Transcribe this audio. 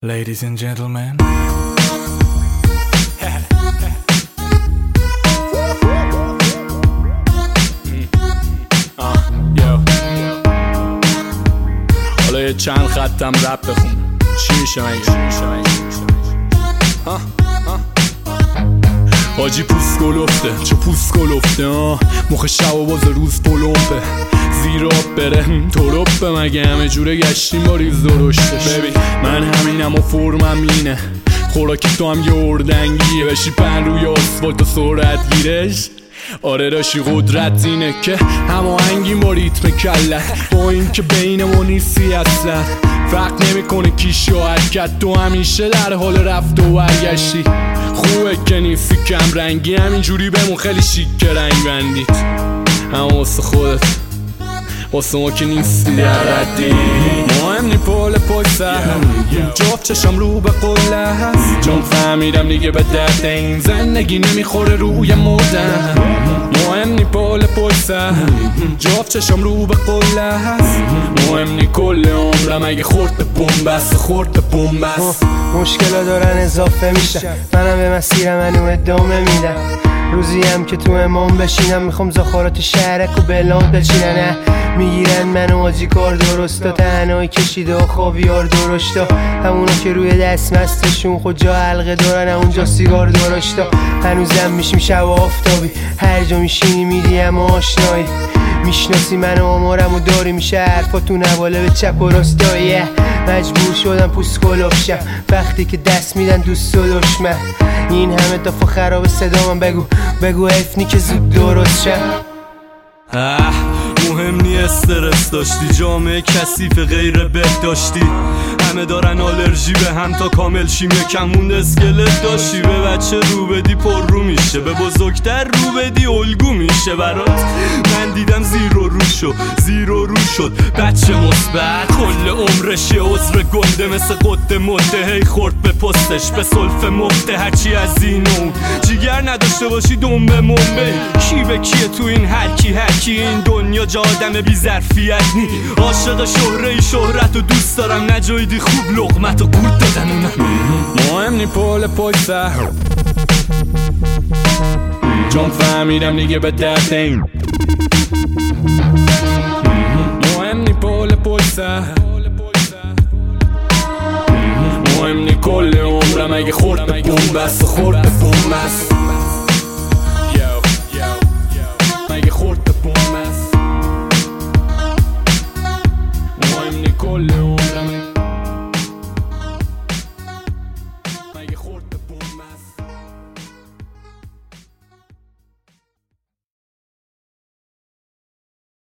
Ladies and gentlemen. حالا یه چند خطم رپ بخون. چی میشه مگه؟ حاجی پوست گلفته، چه پوست گلفته مخ شب و باز روز پلومپه، زیر آب بره تروپه، مگه همه جوره گشتیم با ریز درشتش. ببین من همینم و فرمم اینه، خوراکی تو هم یه اردنگیه، بشی پن روی آسفالت و سرعت گیرش. آره داشی قدرت اینه که هماهنگیم با ریتم کلت، با این که بینمون نیستی اصلا فرق نمیکنه کیش یا حرکت، تو همیشه در حال رفت و برگشتی. خوبه که نیستی کم رنگی، همینجوری بمون خیلی شیک که رنگ بندید، اما واسه خودت واسه ما که نیستی در ردی. مهم نی پای سر جفت چشم رو به قله هست، چون فهمیدم دیگه به درد این زندگی نمیخوره روی مردن. مهم نی پای سر جفت چشم رو به قله هست، مهم نی کل عمرم اگه خورد به بومبست خورد به بومبست. مشکلا دارن اضافه میشن، منم به مسیرم منو ادامه میدم. روزی هم که تو امام بشینم میخوام زخارات شهرک و بلان بچینن، میگیرن منو آجی کار درستا، تنهایی کشیده و خاویار درشتا، همونا که روی دست مستشون خود جا حلقه دارن، اونجا سیگار درشتا. هنوزم میشیم شب آفتابی، هر جا میشینی میری اما آشنایی، میشناسی من و آمارم و داری میشه حرفاتون حواله به چپ و راستایی. مجبور شدم پوست کلوفشم وقتی که دست میدن دوست و دشمن، این همه دفعه خراب صدا من بگو حیفنی که زود درست شم. مهم نی استرس داشتی، جامعه کثیف غیر بهداشتی، همه دارن آلرژی به هم تا کامل شیم، یکم مونده اسکلت داشتی. به بچه رو بدی پر رو میشه، به بزرگتر رو بدی الگو میشه برات. من دیدم زیر و رو شد بچه مثبت، کل عمرش یه عذر گنده مثل قد مده، هی خورد به پستش به سلف مفته، هرچی از این اون جیگر نداشته باشی دنبه منبه. کی به کیه تو این هرکی این دنیا جا آدم بی ظرفیت نی، عاشق شهرت و دوست دارم نجایدی خوب لقمت و قورت دادن اونم. مهم نی پای سر چون فهمیدم دیگه به درد این. مهم نی پای سر، مهم نی کل عمرم اگه خورد به بومبست خورد به بومبست.